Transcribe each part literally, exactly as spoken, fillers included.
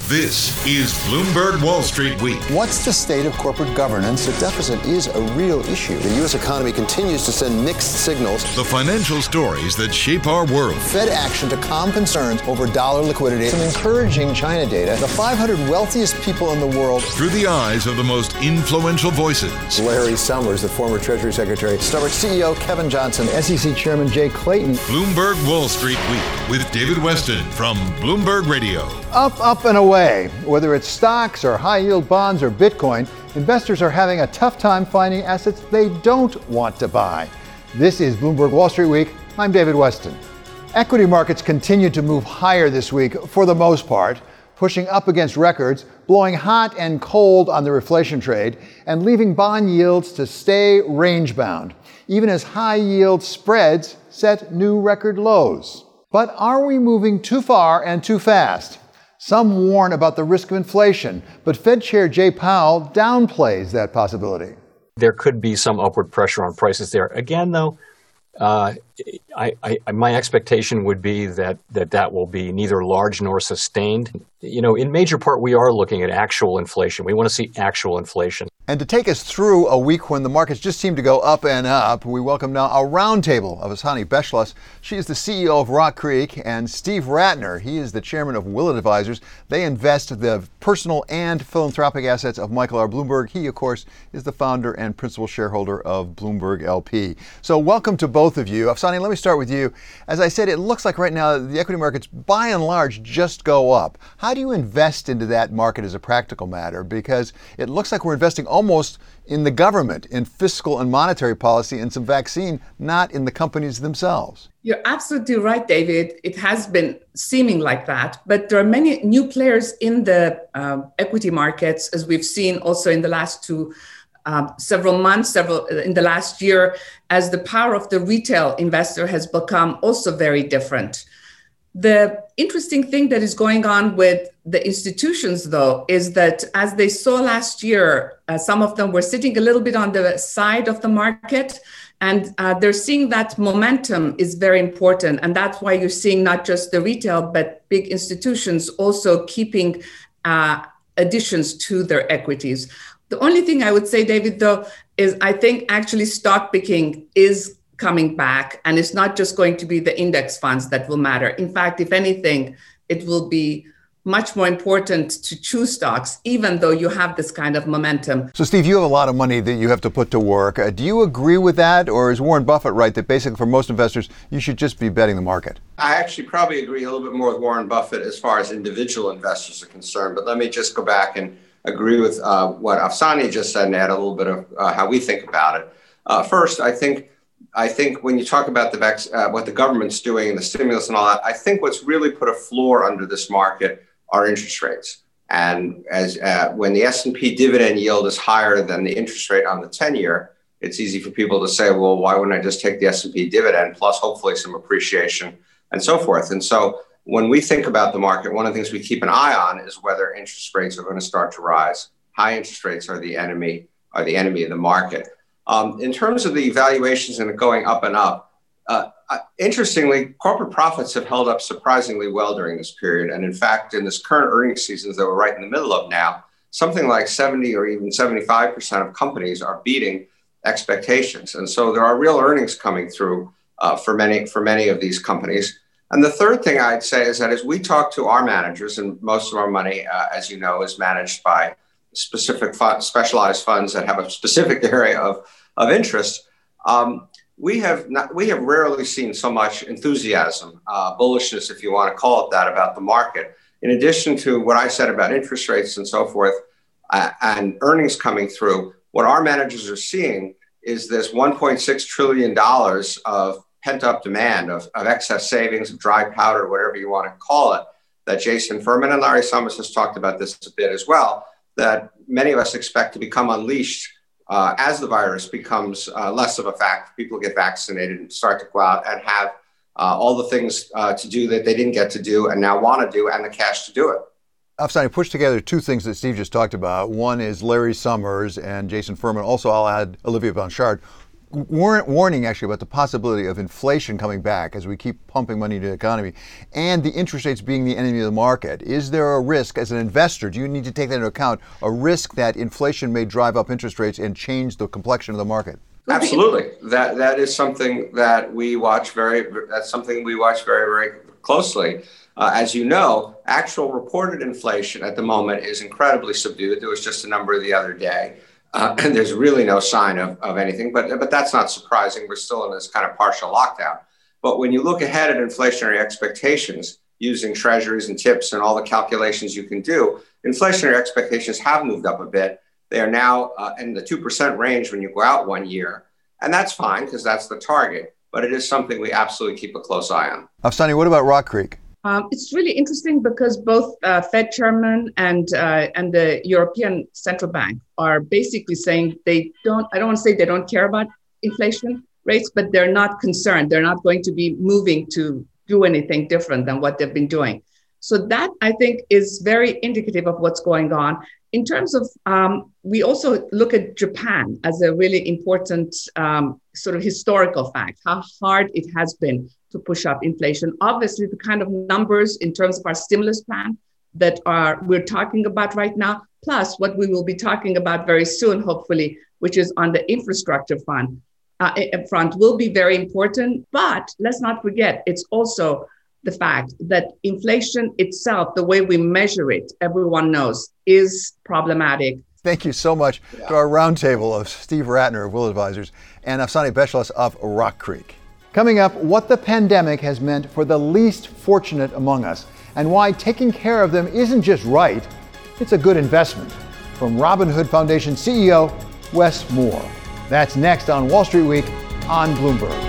This is Bloomberg Wall Street Week. What's the state of corporate governance? The deficit is a real issue. The U S economy continues to send mixed signals. The financial stories that shape our world. Fed action to calm concerns over dollar liquidity. Some encouraging China data. The five hundred wealthiest people in the world. Through the eyes of the most influential voices. Larry Summers, the former Treasury Secretary. Starbucks C E O Kevin Johnson. S E C Chairman Jay Clayton. Bloomberg Wall Street Week with David Weston from Bloomberg Radio. Up, up, and away. Whether it's stocks or high-yield bonds or Bitcoin, investors are having a tough time finding assets they don't want to buy. This is Bloomberg Wall Street Week. I'm David Weston. Equity markets continue to move higher this week for the most part, pushing up against records, blowing hot and cold on the reflation trade, and leaving bond yields to stay range-bound, even as high-yield spreads set new record lows. But are we moving too far and too fast? Some warn about the risk of inflation, but Fed Chair Jay Powell downplays that possibility. There could be some upward pressure on prices there. Again, though, uh, I, I, my expectation would be that, that that will be neither large nor sustained. You know, in major part, we are looking at actual inflation. We want to see actual inflation. And to take us through a week when the markets just seem to go up and up, we welcome now a roundtable of Hassani Beschloss. She is the C E O of Rock Creek, and Steve Ratner. He is the chairman of Willett Advisors. They invest the personal and philanthropic assets of Michael R. Bloomberg. He, of course, is the founder and principal shareholder of Bloomberg L P. So welcome to both of you. Hassani, let me start with you. As I said, it looks like right now the equity markets, by and large, just go up. How do you invest into that market as a practical matter? Because it looks like we're investing almost in the government, in fiscal and monetary policy, and some vaccine, not in the companies themselves. You're absolutely right, David. It has been seeming like that, but there are many new players in the uh, equity markets, as we've seen also in the last two uh, several months, several in the last year, as the power of the retail investor has become also very different. The interesting thing that is going on with the institutions, though, is that as they saw last year, uh, some of them were sitting a little bit on the side of the market, and uh, they're seeing that momentum is very important. And that's why you're seeing not just the retail, but big institutions also keeping uh, additions to their equities. The only thing I would say, David, though, is I think actually stock picking is coming back, and it's not just going to be the index funds that will matter. In fact, if anything, it will be much more important to choose stocks, even though you have this kind of momentum. So, Steve, you have a lot of money that you have to put to work. Uh, do you agree with that, or is Warren Buffett right that basically for most investors, you should just be betting the market? I actually probably agree a little bit more with Warren Buffett as far as individual investors are concerned, but let me just go back and agree with uh, what Hassani just said and add a little bit of uh, how we think about it. Uh, first, I think I think when you talk about the vac- uh, what the government's doing and the stimulus and all that, I think what's really put a floor under this market are interest rates. And as uh, when the S and P dividend yield is higher than the interest rate on the ten-year, it's easy for people to say, well, why wouldn't I just take the S and P dividend plus hopefully some appreciation and so forth. And so when we think about the market, one of the things we keep an eye on is whether interest rates are going to start to rise. High interest rates are the enemy, are the enemy of the market. Um, in terms of the valuations and it going up and up, uh, uh, interestingly, corporate profits have held up surprisingly well during this period. And in fact, in this current earnings seasons that we're right in the middle of now, something like seventy or even seventy-five percent of companies are beating expectations. And so there are real earnings coming through uh, for many, for many of these companies. And the third thing I'd say is that as we talk to our managers, and most of our money, uh, as you know, is managed by specific fund, specialized funds that have a specific area of, of interest, um, we have not, we have rarely seen so much enthusiasm, uh, bullishness, if you want to call it that, about the market. In addition to what I said about interest rates and so forth, uh, and earnings coming through, what our managers are seeing is this one point six trillion dollars of pent-up demand, of, of excess savings, of dry powder, whatever you want to call it, that Jason Furman and Larry Summers has talked about this a bit as well, that many of us expect to become unleashed uh, as the virus becomes uh, less of a fact. People get vaccinated and start to go out and have uh, all the things uh, to do that they didn't get to do and now want to do, and the cash to do it. Hassani pushed together two things that Steve just talked about. One is Larry Summers and Jason Furman. Also, I'll add Olivia Blanchard. war- warning actually about the possibility of inflation coming back as we keep pumping money into the economy and the interest rates being the enemy of the market. Is there a risk as an investor, do you need to take that into account, a risk that inflation may drive up interest rates and change the complexion of the market? Absolutely. That that is something that we watch very, that's something we watch very, very closely. Uh, as you know, actual reported inflation at the moment is incredibly subdued. There was just a number the other day, uh, and there's really no sign of, of anything, but, but that's not surprising. We're still in this kind of partial lockdown. But when you look ahead at inflationary expectations, using treasuries and tips and all the calculations you can do, inflationary expectations have moved up a bit. They are now uh, in the two percent range when you go out one year. And that's fine because that's the target. But it is something we absolutely keep a close eye on. Afsani, what about Rock Creek? Um, it's really interesting because both uh, Fed chairman and uh, and the European Central Bank are basically saying they don't, I don't want to say they don't care about inflation rates, but they're not concerned. They're not going to be moving to do anything different than what they've been doing. So that, I think, is very indicative of what's going on. In terms of, um, we also look at Japan as a really important um, sort of historical fact, how hard it has been to push up inflation. Obviously, the kind of numbers in terms of our stimulus plan that are we're talking about right now, plus what we will be talking about very soon, hopefully, which is on the infrastructure fund uh, front, will be very important. But let's not forget, it's also the fact that inflation itself, the way we measure it, everyone knows, is problematic. Thank you so much yeah. to our roundtable of Steve Rattner of Will Advisors and Afsani Beshlas of Rock Creek. Coming up, what the pandemic has meant for the least fortunate among us and why taking care of them isn't just right, it's a good investment. From Robin Hood Foundation C E O Wes Moore. That's next on Wall Street Week on Bloomberg.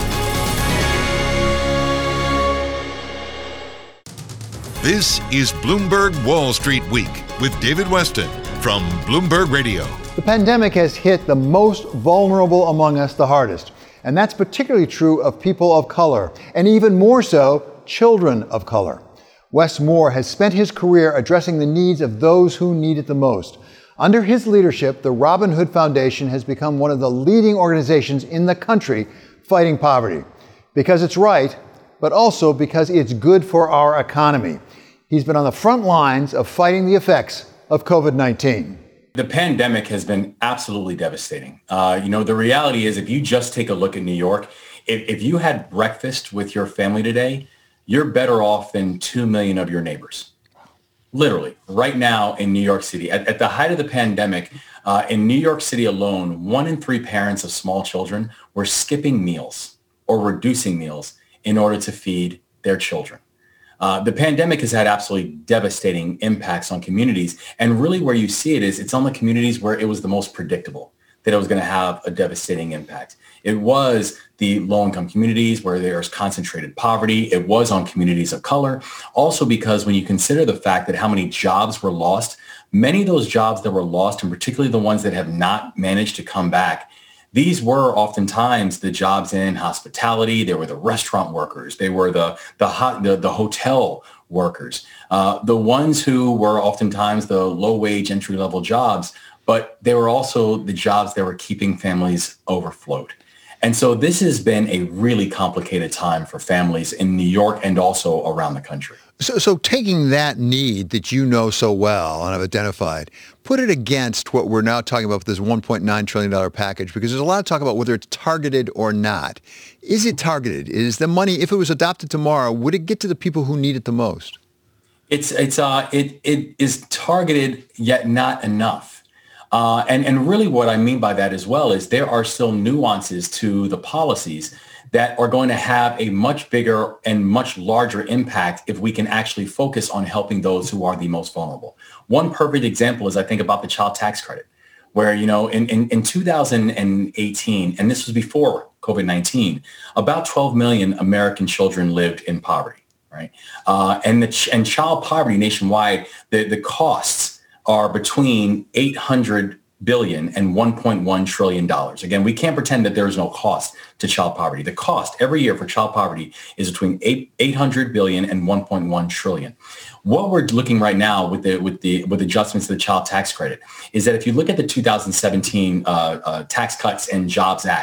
This is Bloomberg Wall Street Week with David Weston from Bloomberg Radio. The pandemic has hit the most vulnerable among us the hardest, and that's particularly true of people of color, and even more so, children of color. Wes Moore has spent his career addressing the needs of those who need it the most. Under his leadership, the Robin Hood Foundation has become one of the leading organizations in the country fighting poverty. Because it's right, but also because it's good for our economy. He's been on the front lines of fighting the effects of covid nineteen. The pandemic has been absolutely devastating. Uh, you know, the reality is if you just take a look at New York, if, if you had breakfast with your family today, you're better off than two million of your neighbors. Literally, right now in New York City, at, at the height of the pandemic, uh, in New York City alone, one in three parents of small children were skipping meals or reducing meals in order to feed their children. Uh, the pandemic has had absolutely devastating impacts on communities. And really where you see it is it's on the communities where it was the most predictable that it was going to have a devastating impact. It was the low-income communities where there's concentrated poverty. It was on communities of color. Also because when you consider the fact that how many jobs were lost, many of those jobs that were lost, and particularly the ones that have not managed to come back, these were oftentimes the jobs in hospitality. They were the restaurant workers. They were the the hot, the, the hotel workers, uh, the ones who were oftentimes the low-wage entry-level jobs, but they were also the jobs that were keeping families overflowed. And so this has been a really complicated time for families in New York and also around the country. So, so taking that need that you know so well and have identified, put it against what we're now talking about with this one point nine trillion dollars package, because there's a lot of talk about whether it's targeted or not. Is it targeted? Is the money, if it was adopted tomorrow, would it get to the people who need it the most? It's it's uh it it is targeted, yet not enough. Uh, and, and really what I mean by that as well is there are still nuances to the policies that are going to have a much bigger and much larger impact if we can actually focus on helping those who are the most vulnerable. One perfect example is I think about the child tax credit, where, you know, in, in, in two thousand eighteen, and this was before covid nineteen, about twelve million American children lived in poverty, right? Uh, and the ch- and child poverty nationwide, the, the costs are between eight hundred billion dollars and one point one trillion dollars. Again, we can't pretend that there is no cost to child poverty. The cost every year for child poverty is between eight hundred billion dollars and one point one trillion dollars. What we're looking right now with the with the with adjustments to the child tax credit is that if you look at the two thousand seventeen uh, uh, Tax Cuts and Jobs Act,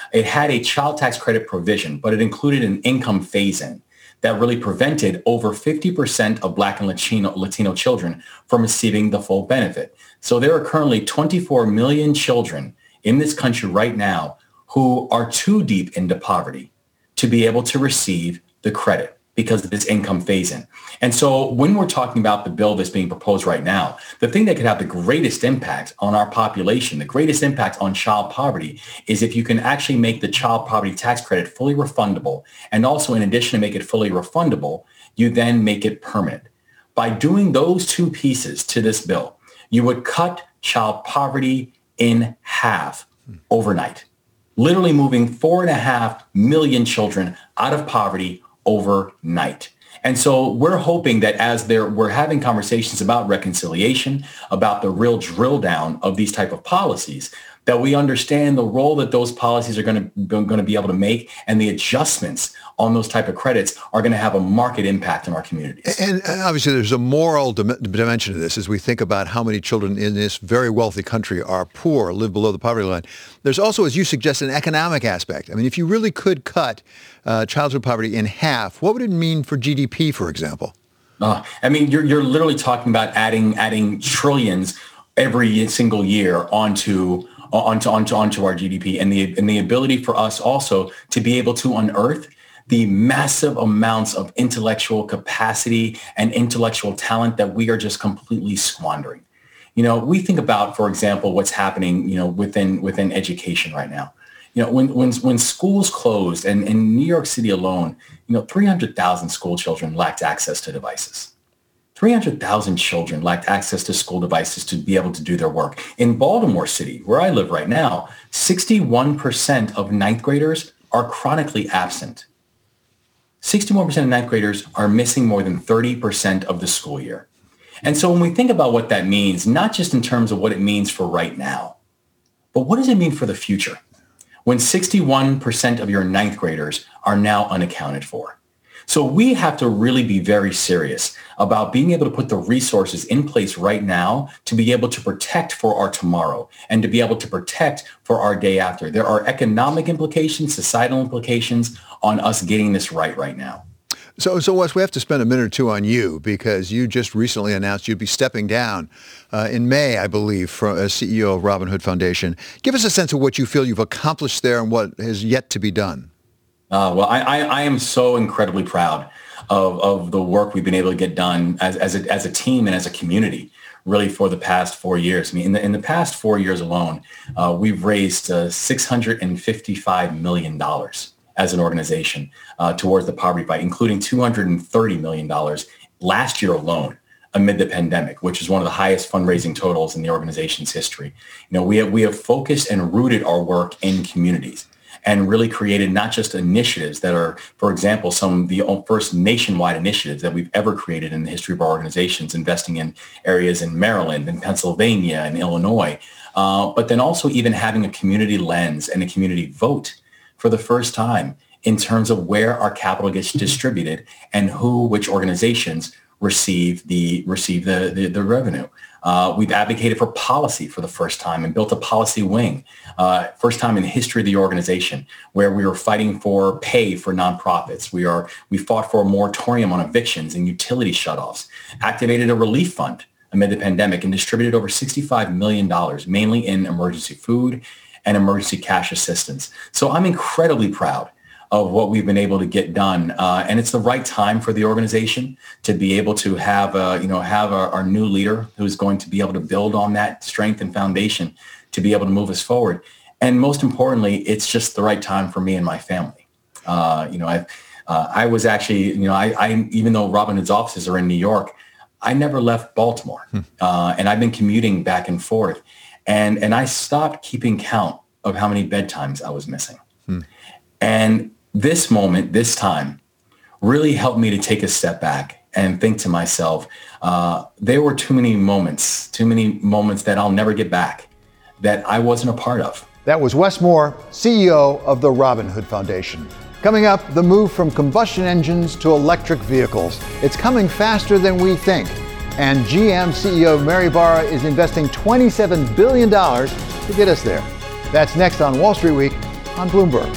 it had a child tax credit provision, but it included an income phase-in that really prevented over fifty percent of Black and Latino, Latino children from receiving the full benefit. So there are currently twenty-four million children in this country right now who are too deep into poverty to be able to receive the credit because of this income phase-in. And so when we're talking about the bill that's being proposed right now, the thing that could have the greatest impact on our population, the greatest impact on child poverty, is if you can actually make the child poverty tax credit fully refundable. And also, in addition to make it fully refundable, you then make it permanent. By doing those two pieces to this bill, you would cut child poverty in half overnight, literally moving four and a half million children out of poverty overnight. And so we're hoping that as there, we're having conversations about reconciliation, about the real drill down of these type of policies, that we understand the role that those policies are going to, going to be able to make, and the adjustments on those type of credits are going to have a market impact on our communities. And obviously there's a moral dim- dimension to this as we think about how many children in this very wealthy country are poor, live below the poverty line. There's also, as you suggest, an economic aspect. I mean, if you really could cut uh, childhood poverty in half, what would it mean for G D P, for example? Uh, I mean, you're you're literally talking about adding adding trillions every single year onto onto onto onto our G D P, and the and the ability for us also to be able to unearth the massive amounts of intellectual capacity and intellectual talent that we are just completely squandering. You know, we think about, for example, what's happening, you know, within within education right now. You know, when when when schools closed, and in New York City alone, you know, three hundred thousand school children lacked access to devices. three hundred thousand children lacked access to school devices to be able to do their work. In Baltimore City, where I live right now, sixty-one percent of ninth graders are chronically absent. sixty-one percent of ninth graders are missing more than thirty percent of the school year. And so when we think about what that means, not just in terms of what it means for right now, but what does it mean for the future? When sixty-one percent of your ninth graders are now unaccounted for. So we have to really be very serious about being able to put the resources in place right now to be able to protect for our tomorrow and to be able to protect for our day after. There are economic implications, societal implications on us getting this right right now. So, so Wes, we have to spend a minute or two on you, because you just recently announced you'd be stepping down uh, in May, I believe, from, as C E O of Robin Hood Foundation. Give us a sense of what you feel you've accomplished there and what has yet to be done. Uh, well, I, I, I am so incredibly proud of, of the work we've been able to get done as, as, a, as a team and as a community, really, for the past four years. I mean, in the, in the past four years alone, uh, we've raised uh, six hundred fifty-five million dollars as an organization uh, towards the poverty fight, including two hundred thirty million dollars last year alone amid the pandemic, which is one of the highest fundraising totals in the organization's history. You know, we have, we have focused and rooted our work in communities and really created not just initiatives that are, for example, some of the first nationwide initiatives that we've ever created in the history of our organizations, investing in areas in Maryland and Pennsylvania and Illinois, uh, but then also even having a community lens and a community vote for the first time in terms of where our capital gets distributed and who, which organizations receive the receive the, the, the revenue. Uh, we've advocated for policy for the first time and built a policy wing, uh, first time in the history of the organization, where we were fighting for pay for nonprofits. We are we fought for a moratorium on evictions and utility shutoffs, activated a relief fund amid the pandemic, and distributed over sixty-five million dollars, mainly in emergency food and emergency cash assistance. So I'm incredibly proud of what we've been able to get done. Uh, and it's the right time for the organization to be able to have, uh, you know, have our, our new leader who's going to be able to build on that strength and foundation to be able to move us forward. And most importantly, it's just the right time for me and my family. Uh, you know, I uh, I was actually, you know, I, I even though Robin Hood's offices are in New York, I never left Baltimore. Hmm. Uh, and I've been commuting back and forth. And, and I stopped keeping count of how many bedtimes I was missing. Hmm. And this moment, this time, really helped me to take a step back and think to myself, uh, there were too many moments, too many moments that I'll never get back that I wasn't a part of. That was Wes Moore, C E O of the Robin Hood Foundation. Coming up, the move from combustion engines to electric vehicles. It's coming faster than we think. And G M C E O Mary Barra is investing twenty-seven billion dollars to get us there. That's next on Wall Street Week on Bloomberg.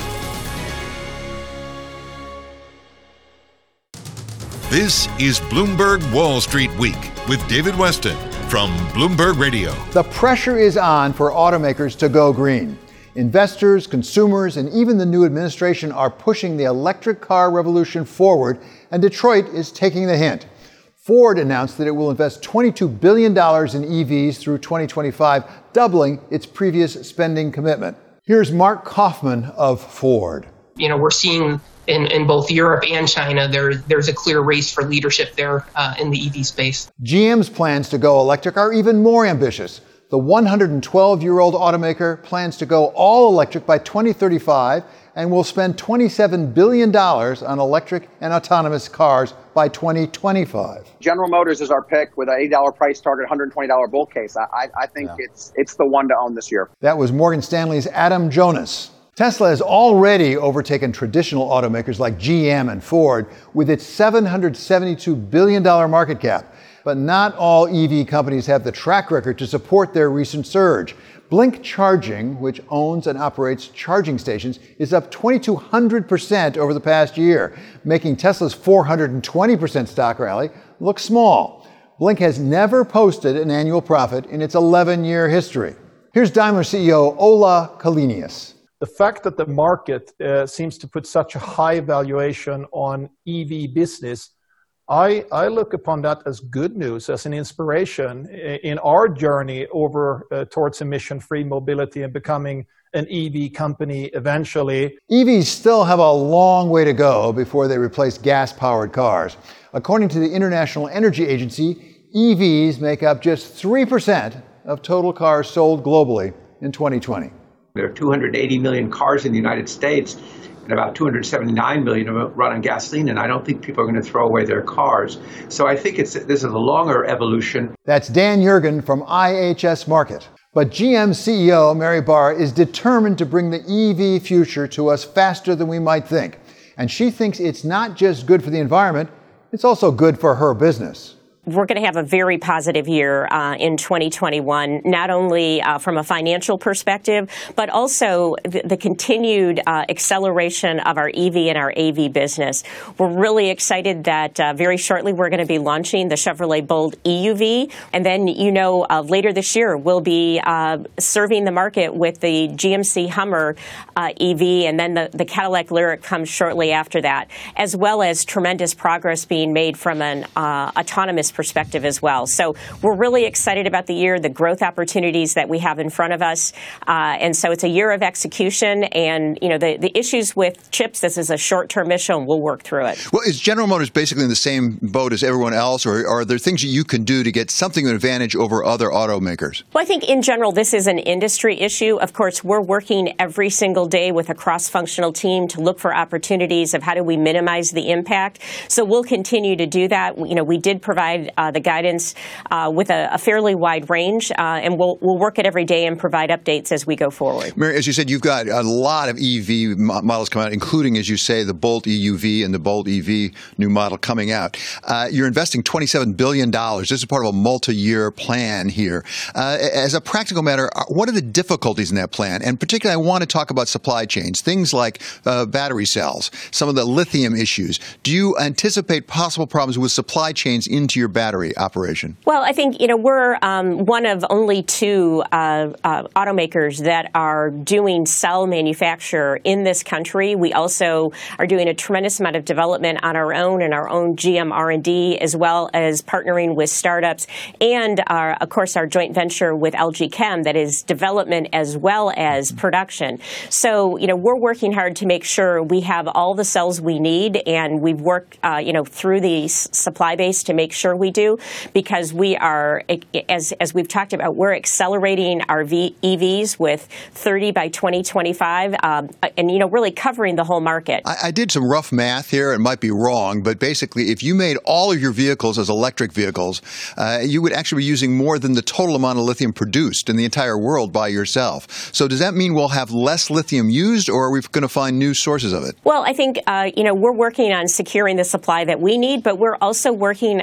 This is Bloomberg Wall Street Week with David Weston from Bloomberg Radio. The pressure is on for automakers to go green. Investors, consumers, and even the new administration are pushing the electric car revolution forward, and Detroit is taking the hint. Ford announced that it will invest twenty-two billion dollars in E Vs through twenty twenty-five, doubling its previous spending commitment. Here's Mark Kaufman of Ford. You know, we're seeing in, in both Europe and China, there, there's a clear race for leadership there uh, in the E V space. G M's plans to go electric are even more ambitious. The one hundred twelve-year-old automaker plans to go all electric by twenty thirty-five and will spend twenty-seven billion dollars on electric and autonomous cars by twenty twenty-five. General Motors is our pick with an eighty dollars price target, one hundred twenty dollars bull case. I, I, I think yeah. it's it's the one to own this year. That was Morgan Stanley's Adam Jonas. Tesla has already overtaken traditional automakers like G M and Ford with its seven hundred seventy-two billion dollars market cap. But not all E V companies have the track record to support their recent surge. Blink Charging, which owns and operates charging stations, is up twenty-two hundred percent over the past year, making Tesla's four hundred twenty percent stock rally look small. Blink has never posted an annual profit in its eleven-year history. Here's Daimler C E O Ola Kalinius. The fact that the market uh, seems to put such a high valuation on E V business, I, I look upon that as good news, as an inspiration in our journey over uh, towards emission-free mobility and becoming an E V company eventually. E Vs still have a long way to go before they replace gas-powered cars. According to the International Energy Agency, E Vs make up just three percent of total cars sold globally in twenty twenty. There are two hundred eighty million cars in the United States, and about two hundred seventy-nine million of them run on gasoline, and I don't think people are going to throw away their cars. So I think it's this is a longer evolution. That's Dan Yergin from I H S Markit. But G M C E O Mary Barra is determined to bring the E V future to us faster than we might think. And she thinks it's not just good for the environment, it's also good for her business. We're going to have a very positive year uh, in twenty twenty-one, not only uh, from a financial perspective, but also the, the continued uh, acceleration of our E V and our A V business. We're really excited that uh, very shortly we're going to be launching the Chevrolet Bolt E U V. And then, you know, uh, later this year, we'll be uh, serving the market with the G M C Hummer uh, E V, and then the, the Cadillac Lyriq comes shortly after that, as well as tremendous progress being made from an uh, autonomous perspective as well. So we're really excited about the year, the growth opportunities that we have in front of us. Uh, and so it's a year of execution, and, you know, the, the issues with chips, this is a short-term issue, and we'll work through it. Well, is General Motors basically in the same boat as everyone else, or are there things that you can do to get something of an advantage over other automakers? Well, I think in general, this is an industry issue. Of course, we're working every single day with a cross-functional team to look for opportunities of how do we minimize the impact. So we'll continue to do that. You know, we did provide Uh, the guidance uh, with a, a fairly wide range, uh, and we'll we'll work it every day and provide updates as we go forward. Mary, as you said, you've got a lot of E V models coming out, including, as you say, the Bolt E U V and the Bolt E V new model coming out. Uh, you're investing twenty-seven billion dollars. This is part of a multi-year plan here. Uh, as a practical matter, what are the difficulties in that plan? And particularly, I want to talk about supply chains, things like uh, battery cells, some of the lithium issues. Do you anticipate possible problems with supply chains into your battery operation? Well, I think, you know, we're um, one of only two uh, uh, automakers that are doing cell manufacture in this country. We also are doing a tremendous amount of development on our own and our own G M R and D, as well as partnering with startups and, our, of course, our joint venture with L G Chem that is development as well as production. So, you know, we're working hard to make sure we have all the cells we need, and we've worked, uh, you know, through the s- supply base to make sure we do, because we are, as as we've talked about, we're accelerating our v- E Vs with thirty by twenty twenty-five, um, and, you know, really covering the whole market. I, I did some rough math here. It might be wrong, but basically, if you made all of your vehicles as electric vehicles, uh, you would actually be using more than the total amount of lithium produced in the entire world by yourself. So does that mean we'll have less lithium used, or are we going to find new sources of it? Well, I think, uh, you know, we're working on securing the supply that we need, but we're also working on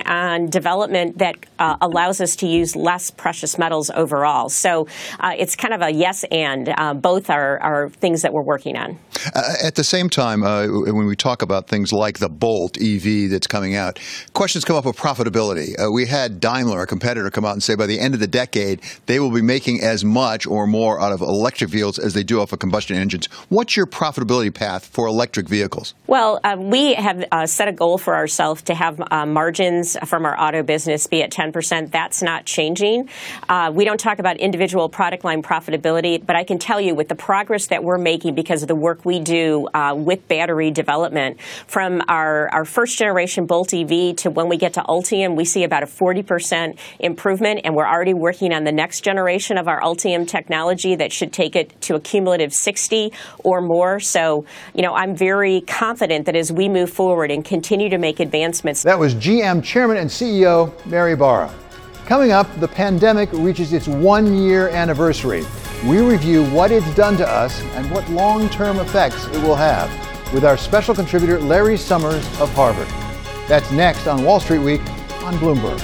and development that uh, allows us to use less precious metals overall. So uh, it's kind of a yes and. Uh, both are, are things that we're working on. Uh, at the same time, uh, when we talk about things like the Bolt E V that's coming out, questions come up of profitability. Uh, we had Daimler, a competitor, come out and say by the end of the decade, they will be making as much or more out of electric vehicles as they do off of combustion engines. What's your profitability path for electric vehicles? Well, uh, we have uh, set a goal for ourselves to have uh, margins from our auto business be at ten percent. That's not changing. Uh, we don't talk about individual product line profitability, but I can tell you with the progress that we're making because of the work we do uh, with battery development, from our, our first generation Bolt E V to when we get to Ultium, we see about a forty percent improvement, and we're already working on the next generation of our Ultium technology that should take it to a cumulative sixty or more. So, you know, I'm very confident that as we move forward and continue to make advancements. That was G M Chairman and C E O Mary Barra. Coming up, the pandemic reaches its one-year anniversary. We review what it's done to us and what long-term effects it will have with our special contributor, Larry Summers of Harvard. That's next on Wall Street Week on Bloomberg.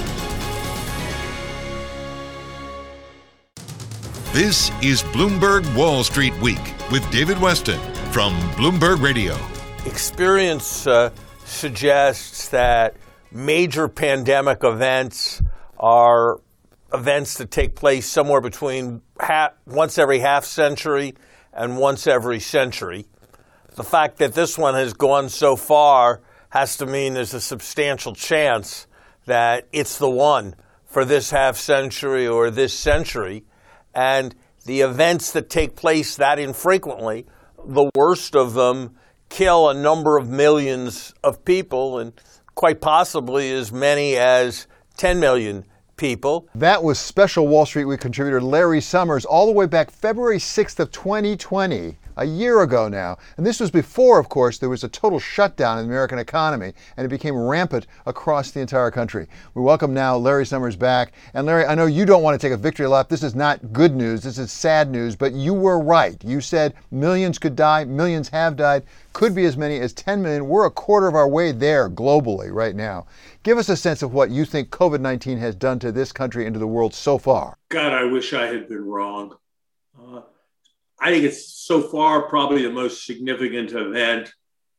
This is Bloomberg Wall Street Week with David Weston from Bloomberg Radio. Experience uh, suggests that major pandemic events are events that take place somewhere between half, once every half century and once every century. The fact that this one has gone so far has to mean there's a substantial chance that it's the one for this half century or this century. And the events that take place that infrequently, the worst of them, kill a number of millions of people, and quite possibly as many as ten million people. That was special Wall Street Week contributor Larry Summers all the way back February sixth of twenty twenty, a year ago now. And this was before, of course, there was a total shutdown in the American economy, and it became rampant across the entire country. We welcome now Larry Summers back. And Larry, I know you don't want to take a victory lap. This is not good news. This is sad news, but you were right. You said millions could die. Millions have died. Could be as many as ten million. We're a quarter of our way there globally right now. Give us a sense of what you think COVID nineteen has done to this country and to the world so far. God, I wish I had been wrong. Uh, I think it's so far probably the most significant event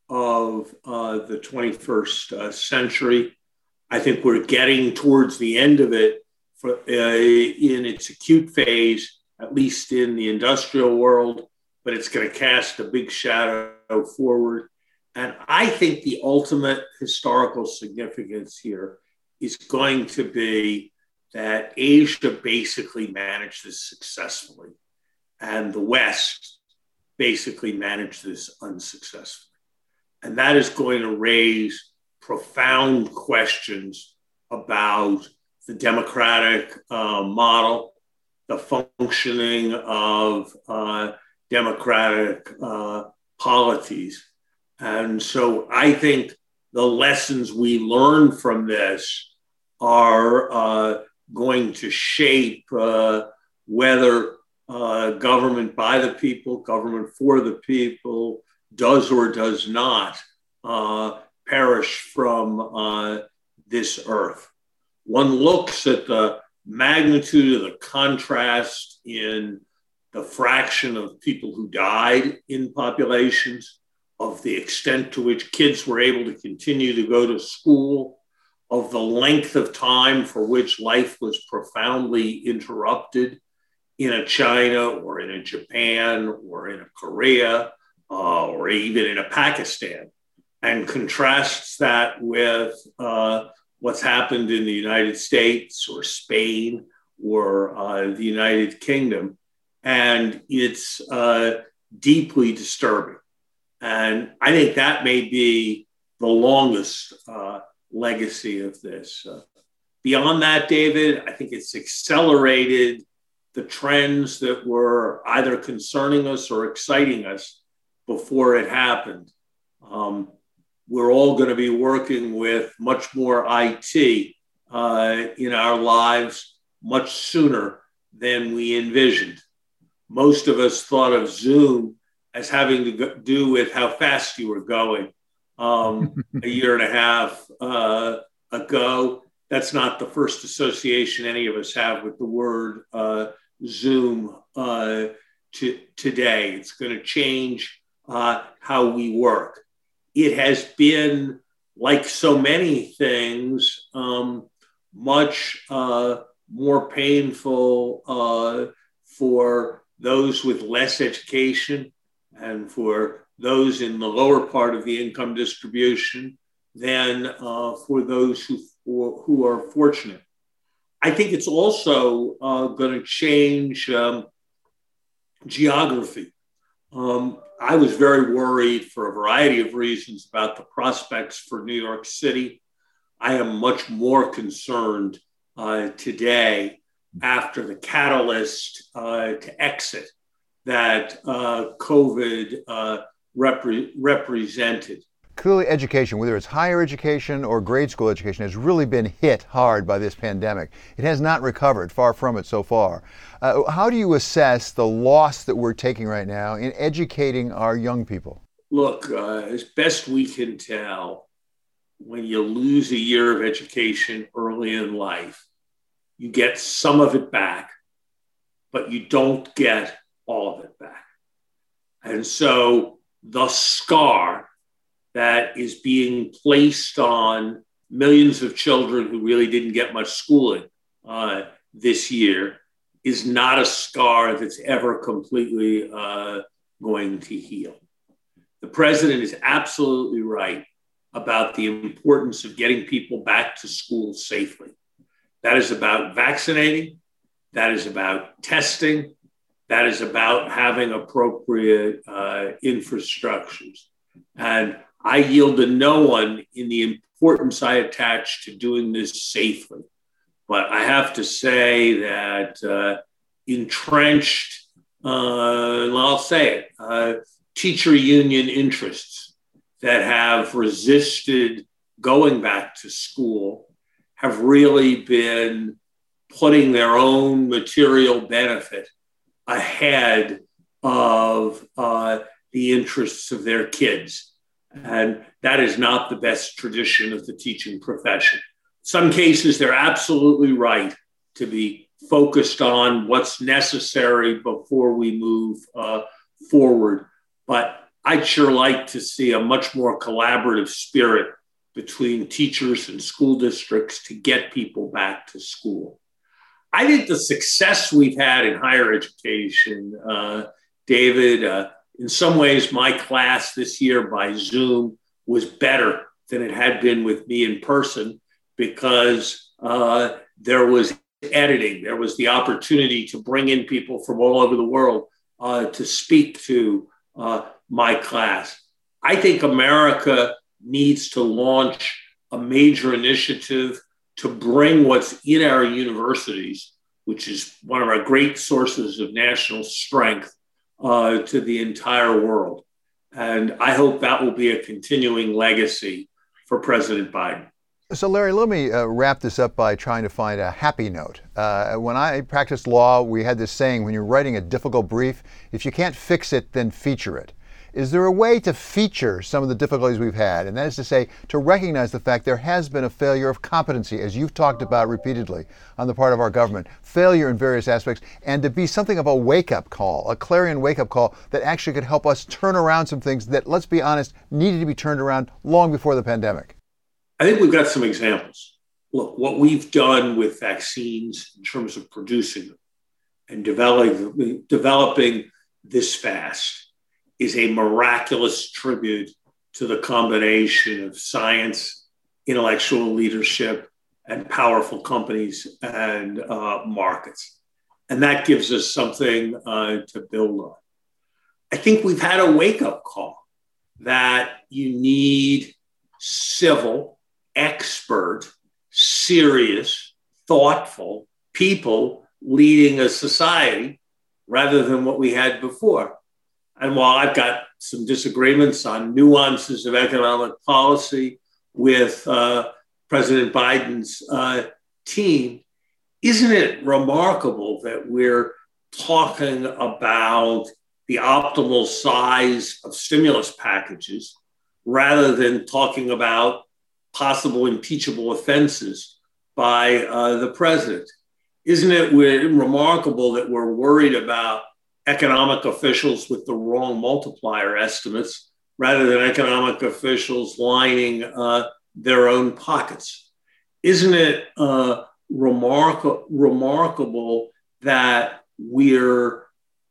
of uh, the twenty-first uh, century. I think we're getting towards the end of it for, uh, in its acute phase, at least in the industrial world, but it's going to cast a big shadow forward. And I think the ultimate historical significance here is going to be that Asia basically managed this successfully, and the West basically managed this unsuccessfully. And that is going to raise profound questions about the democratic uh, model, the functioning of uh, democratic uh, polities. And so I think the lessons we learn from this are uh, going to shape uh, whether uh, government by the people, government for the people, does or does not uh, perish from uh, this earth. One looks at the magnitude of the contrast in the fraction of people who died in populations, of the extent to which kids were able to continue to go to school, of the length of time for which life was profoundly interrupted in a China or in a Japan or in a Korea uh, or even in a Pakistan, and contrasts that with uh, what's happened in the United States or Spain or uh, the United Kingdom. And it's uh, deeply disturbing. And I think that may be the longest uh, legacy of this. Uh, beyond that, David, I think it's accelerated the trends that were either concerning us or exciting us before it happened. Um, we're all going to be working with much more I T uh, in our lives much sooner than we envisioned. Most of us thought of Zoom as having to do with how fast you were going um, a year and a half uh, ago. that's not the first association any of us have with the word uh, Zoom uh, to, today. It's going to change uh, how we work. It has been, like so many things, um, much uh, more painful uh, for those with less education and for those in the lower part of the income distribution than uh, for those who, who are fortunate. I think it's also uh, going to change um, geography. Um, I was very worried for a variety of reasons about the prospects for New York City. I am much more concerned uh, today after the catalyst uh, to exit that uh, COVID uh, repre- represented. Clearly, education, whether it's higher education or grade school education, has really been hit hard by this pandemic. It has not recovered, far from it so far. Uh, how do you assess the loss that we're taking right now in educating our young people? Look, uh, as best we can tell, when you lose a year of education early in life, you get some of it back, but you don't get all of it back. And so the scar that is being placed on millions of children who really didn't get much schooling uh, this year is not a scar that's ever completely uh, going to heal. The president is absolutely right about the importance of getting people back to school safely. That is about vaccinating. That is about testing. That is about having appropriate uh, infrastructures. And I yield to no one in the importance I attach to doing this safely. But I have to say that uh, entrenched, uh, and I'll say it, uh, teacher union interests that have resisted going back to school have really been putting their own material benefit ahead of uh, the interests of their kids. And that is not the best tradition of the teaching profession. Some cases, they're absolutely right to be focused on what's necessary before we move uh, forward. But I'd sure like to see a much more collaborative spirit between teachers and school districts to get people back to school. I think the success we've had in higher education, uh, David, uh, in some ways, my class this year by Zoom was better than it had been with me in person because uh, there was editing. There was the opportunity to bring in people from all over the world uh, to speak to uh, my class. I think America needs to launch a major initiative to bring what's in our universities, which is one of our great sources of national strength, uh, to the entire world. And I hope that will be a continuing legacy for President Biden. So, Larry, let me uh, wrap this up by trying to find a happy note. Uh, when I practiced law, we had this saying, when you're writing a difficult brief, if you can't fix it, then feature it. Is there a way to feature some of the difficulties we've had? And that is to say, to recognize the fact there has been a failure of competency, as you've talked about repeatedly, on the part of our government, failure in various aspects, and to be something of a wake-up call, a clarion wake-up call that actually could help us turn around some things that, let's be honest, needed to be turned around long before the pandemic. I think we've got some examples. Look, what we've done with vaccines in terms of producing them and developing, developing this fast is a miraculous tribute to the combination of science, intellectual leadership, and powerful companies and uh, markets. And that gives us something uh, to build on. I think we've had a wake-up call that you need civil, expert, serious, thoughtful people leading a society rather than what we had before. And while I've got some disagreements on nuances of economic policy with uh, President Biden's uh, team, isn't it remarkable that we're talking about the optimal size of stimulus packages rather than talking about possible impeachable offenses by uh, the president. Isn't it remarkable that we're worried about economic officials with the wrong multiplier estimates rather than economic officials lining uh, their own pockets? Isn't it uh, remark- remarkable that we're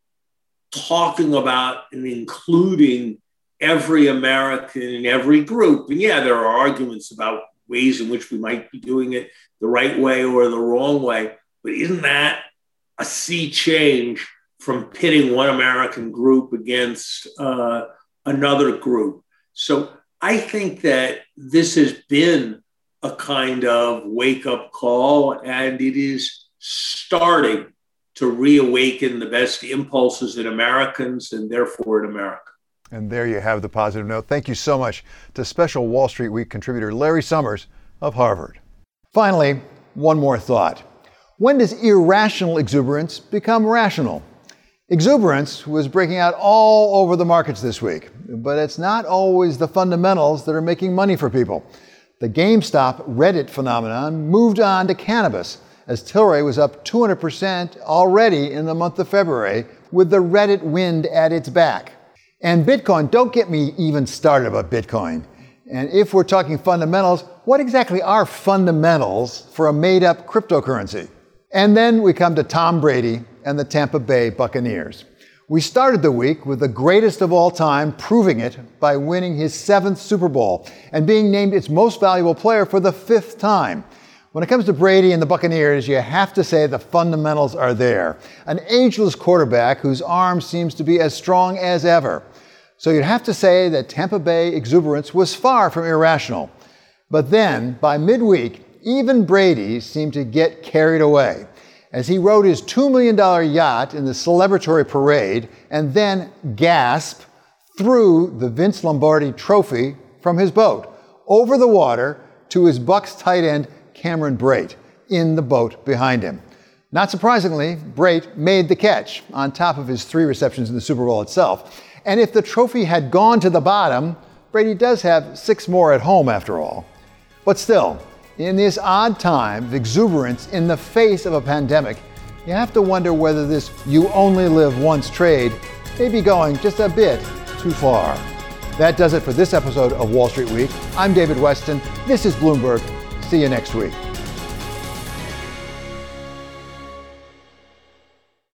talking about and including every American in every group? And yeah, there are arguments about ways in which we might be doing it the right way or the wrong way, but isn't that a sea change from pitting one American group against uh, another group? So I think that this has been a kind of wake-up call, and it is starting to reawaken the best impulses in Americans and therefore in America. And there you have the positive note. Thank you so much to special Wall Street Week contributor Larry Summers of Harvard. Finally, one more thought. When does irrational exuberance become rational? Exuberance was breaking out all over the markets this week, but it's not always the fundamentals that are making money for people. The GameStop Reddit phenomenon moved on to cannabis, as Tilray was up two hundred percent already in the month of February, with the Reddit wind at its back. And Bitcoin, don't get me even started about Bitcoin. And if we're talking fundamentals, what exactly are fundamentals for a made-up cryptocurrency? And then we come to Tom Brady and the Tampa Bay Buccaneers. We started the week with the greatest of all time proving it by winning his seventh Super Bowl and being named its most valuable player for the fifth time. When it comes to Brady and the Buccaneers, you have to say the fundamentals are there. An ageless quarterback whose arm seems to be as strong as ever. So you'd have to say that Tampa Bay exuberance was far from irrational. But then, by midweek, even Brady seemed to get carried away as he rode his two million dollars yacht in the celebratory parade and then gasp threw the Vince Lombardi trophy from his boat over the water to his Bucs tight end Cameron Brate in the boat behind him. Not surprisingly, Brate made the catch on top of his three receptions in the Super Bowl itself. And if the trophy had gone to the bottom, Brady does have six more at home after all. But still, in this odd time of exuberance in the face of a pandemic, you have to wonder whether this you only live once trade may be going just a bit too far. That does it for this episode of Wall Street Week. I'm David Weston. This is Bloomberg. See you next week.